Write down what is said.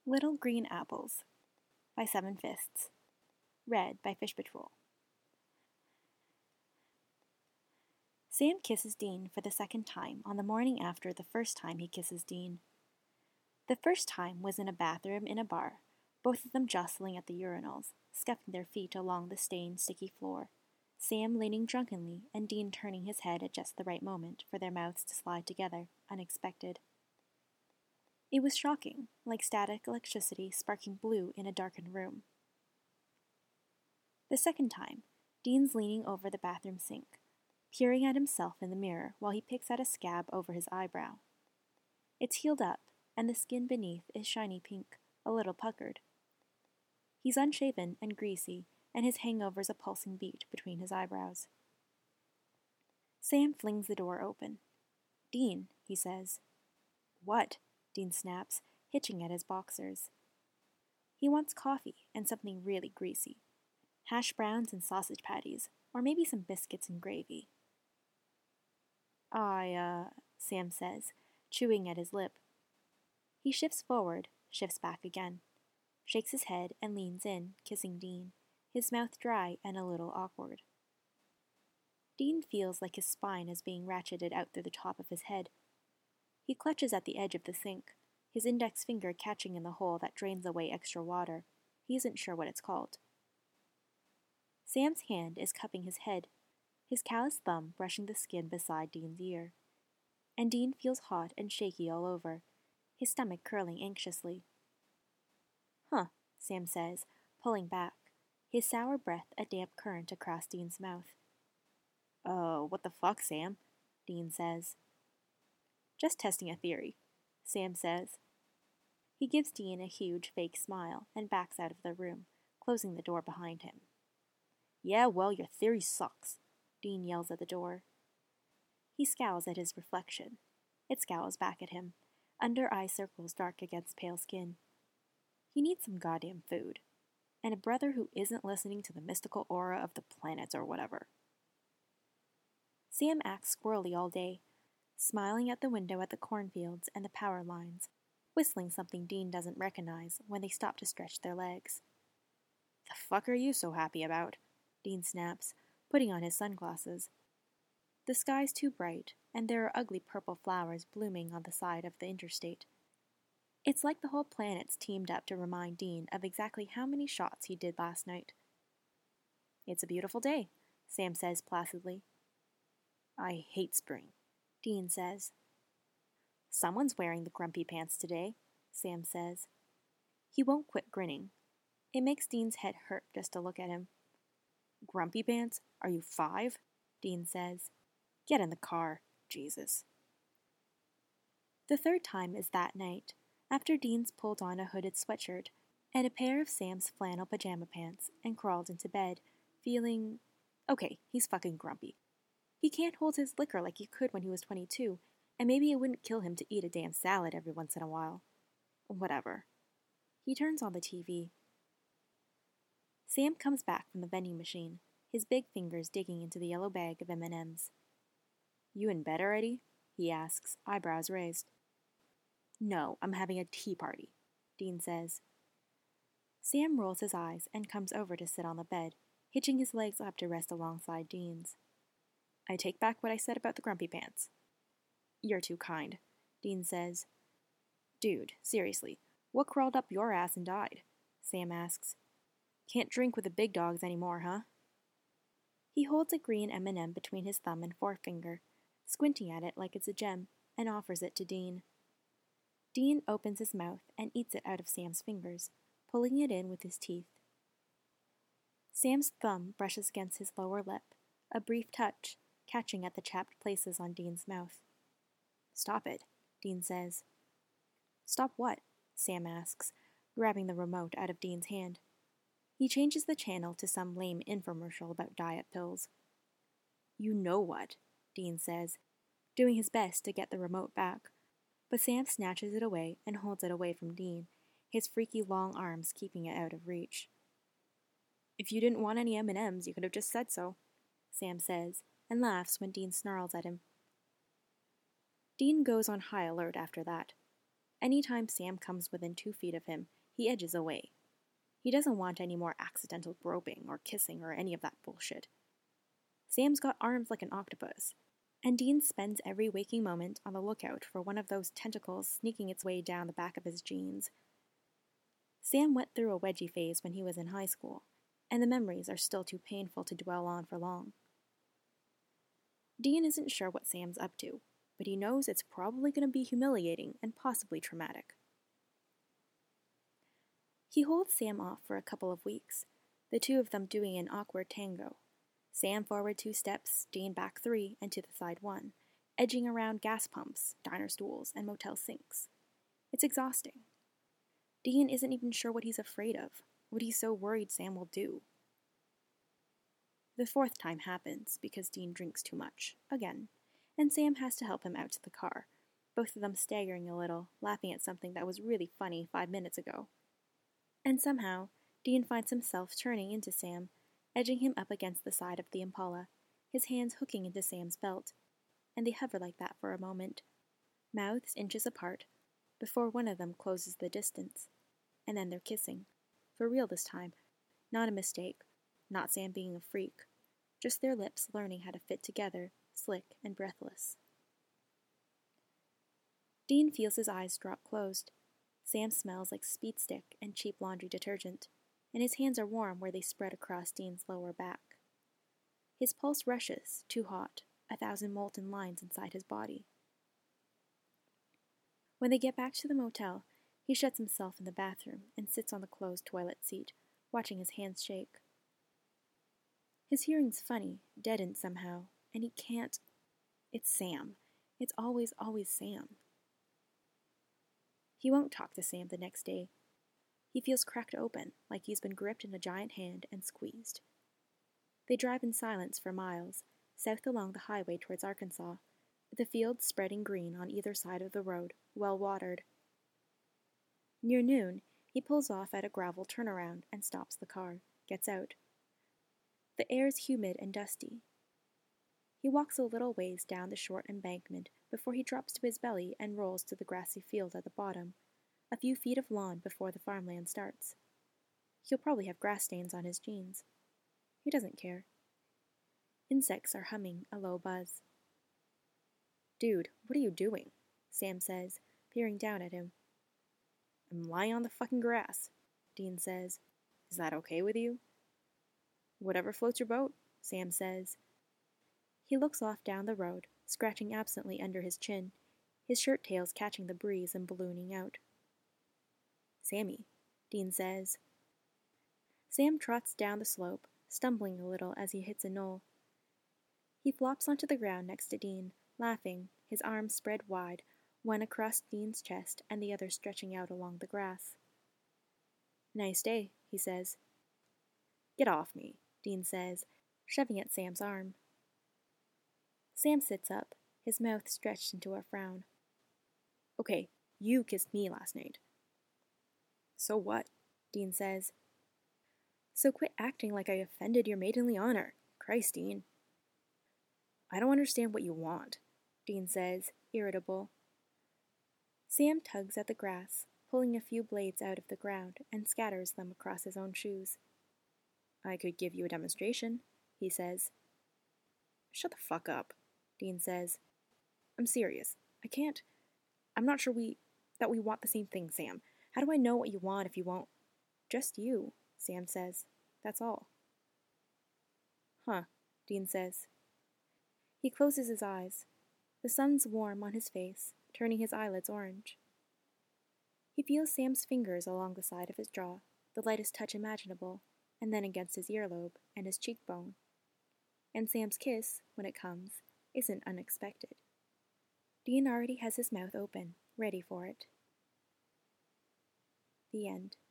Little Green Apples by Seven Fists. Read by Fish Patrol. Sam kisses Dean for the second time on the morning after the first time he kisses Dean. The first time was in a bathroom in a bar, both of them jostling at the urinals, scuffing their feet along the stained, sticky floor, Sam leaning drunkenly and Dean turning his head at just the right moment for their mouths to slide together, unexpected. It was shocking, like static electricity sparking blue in a darkened room. The second time, Dean's leaning over the bathroom sink, peering at himself in the mirror while he picks at a scab over his eyebrow. It's healed up, and the skin beneath is shiny pink, a little puckered. He's unshaven and greasy, and his hangover's a pulsing beat between his eyebrows. Sam flings the door open. "Dean," he says. "What?" Dean snaps, hitching at his boxers. He wants coffee and something really greasy. Hash browns and sausage patties, or maybe some biscuits and gravy. Sam says, chewing at his lip. He shifts forward, shifts back again, shakes his head and leans in, kissing Dean, his mouth dry and a little awkward. Dean feels like his spine is being ratcheted out through the top of his head. He clutches at the edge of the sink, his index finger catching in the hole that drains away extra water. He isn't sure what it's called. Sam's hand is cupping his head, his calloused thumb brushing the skin beside Dean's ear. And Dean feels hot and shaky all over, his stomach curling anxiously. "Huh," Sam says, pulling back, his sour breath a damp current across Dean's mouth. What the fuck, Sam?" Dean says. "Just testing a theory," Sam says. He gives Dean a huge fake smile and backs out of the room, closing the door behind him. "Yeah, well, your theory sucks," Dean yells at the door. He scowls at his reflection. It scowls back at him, under eye circles dark against pale skin. He needs some goddamn food, and a brother who isn't listening to the mystical aura of the planets or whatever. Sam acts squirrely all day, smiling at the window at the cornfields and the power lines, whistling something Dean doesn't recognize when they stop to stretch their legs. "The fuck are you so happy about?" Dean snaps, putting on his sunglasses. The sky's too bright, and there are ugly purple flowers blooming on the side of the interstate. It's like the whole planet's teamed up to remind Dean of exactly how many shots he did last night. "It's a beautiful day," Sam says placidly. "I hate spring," Dean says. "Someone's wearing the grumpy pants today," Sam says. He won't quit grinning. It makes Dean's head hurt just to look at him. "Grumpy pants? Are you 5? Dean says. "Get in the car, Jesus." The third time is that night, after Dean's pulled on a hooded sweatshirt and a pair of Sam's flannel pajama pants and crawled into bed, feeling... Okay, he's fucking grumpy. He can't hold his liquor like he could when he was 22, and maybe it wouldn't kill him to eat a damn salad every once in a while. Whatever. He turns on the TV. Sam comes back from the vending machine, his big fingers digging into the yellow bag of M&Ms. "You in bed already?" he asks, eyebrows raised. "No, I'm having a tea party," Dean says. Sam rolls his eyes and comes over to sit on the bed, hitching his legs up to rest alongside Dean's. "I take back what I said about the grumpy pants." "You're too kind," Dean says. "Dude, seriously, what crawled up your ass and died?" Sam asks. "Can't drink with the big dogs anymore, huh?" He holds a green M&M between his thumb and forefinger, squinting at it like it's a gem, and offers it to Dean. Dean opens his mouth and eats it out of Sam's fingers, pulling it in with his teeth. Sam's thumb brushes against his lower lip, a brief touch, catching at the chapped places on Dean's mouth. "Stop it," Dean says. "Stop what?" Sam asks, grabbing the remote out of Dean's hand. He changes the channel to some lame infomercial about diet pills. "You know what," Dean says, doing his best to get the remote back, but Sam snatches it away and holds it away from Dean, his freaky long arms keeping it out of reach. "If you didn't want any M&Ms, you could have just said so," Sam says, and laughs when Dean snarls at him. Dean goes on high alert after that. Anytime Sam comes within 2 feet of him, he edges away. He doesn't want any more accidental groping or kissing or any of that bullshit. Sam's got arms like an octopus, and Dean spends every waking moment on the lookout for one of those tentacles sneaking its way down the back of his jeans. Sam went through a wedgie phase when he was in high school, and the memories are still too painful to dwell on for long. Dean isn't sure what Sam's up to, but he knows it's probably going to be humiliating and possibly traumatic. He holds Sam off for a couple of weeks, the two of them doing an awkward tango. Sam forward 2 steps, Dean back 3, and to the side 1, edging around gas pumps, diner stools, and motel sinks. It's exhausting. Dean isn't even sure what he's afraid of, what he's so worried Sam will do. The 4th time happens because Dean drinks too much, again, and Sam has to help him out to the car, both of them staggering a little, laughing at something that was really funny 5 minutes ago. And somehow, Dean finds himself turning into Sam, edging him up against the side of the Impala, his hands hooking into Sam's belt, and they hover like that for a moment, mouths inches apart, before one of them closes the distance, and then they're kissing, for real this time, not a mistake, not Sam being a freak, just their lips learning how to fit together, slick and breathless. Dean feels his eyes drop closed. Sam smells like speed stick and cheap laundry detergent, and his hands are warm where they spread across Dean's lower back. His pulse rushes, too hot, 1,000 molten lines inside his body. When they get back to the motel, he shuts himself in the bathroom and sits on the closed toilet seat, watching his hands shake. His hearing's funny, deadened somehow, and he can't. It's Sam. It's always Sam. He won't talk to Sam the next day. He feels cracked open, like he's been gripped in a giant hand and squeezed. They drive in silence for miles, south along the highway towards Arkansas, with the fields spreading green on either side of the road, well watered. Near noon, he pulls off at a gravel turnaround and stops the car, gets out. The air is humid and dusty. He walks a little ways down the short embankment before he drops to his belly and rolls to the grassy field at the bottom, a few feet of lawn before the farmland starts. He'll probably have grass stains on his jeans. He doesn't care. Insects are humming a low buzz. "Dude, what are you doing?" Sam says, peering down at him. "I'm lying on the fucking grass," Dean says. "Is that okay with you?" "Whatever floats your boat," Sam says. He looks off down the road, scratching absently under his chin, his shirt tails catching the breeze and ballooning out. "Sammy," Dean says. Sam trots down the slope, stumbling a little as he hits a knoll. He flops onto the ground next to Dean, laughing, his arms spread wide, one across Dean's chest and the other stretching out along the grass. "Nice day," he says. "Get off me," Dean says, shoving at Sam's arm. Sam sits up, his mouth stretched into a frown. "Okay, you kissed me last night." "So what?" Dean says. "So quit acting like I offended your maidenly honor. Christ, Dean." "I don't understand what you want," Dean says, irritable. Sam tugs at the grass, pulling a few blades out of the ground, and scatters them across his own shoes. "I could give you a demonstration," he says. "Shut the fuck up," Dean says. "I'm serious. I'm not sure that we want the same thing, Sam. How do I know what you want if you won't?" "Just you," Sam says. "That's all." "Huh," Dean says. He closes his eyes. The sun's warm on his face, turning his eyelids orange. He feels Sam's fingers along the side of his jaw, the lightest touch imaginable, and then against his earlobe and his cheekbone. And Sam's kiss, when it comes, isn't unexpected. Dean already has his mouth open, ready for it. The end.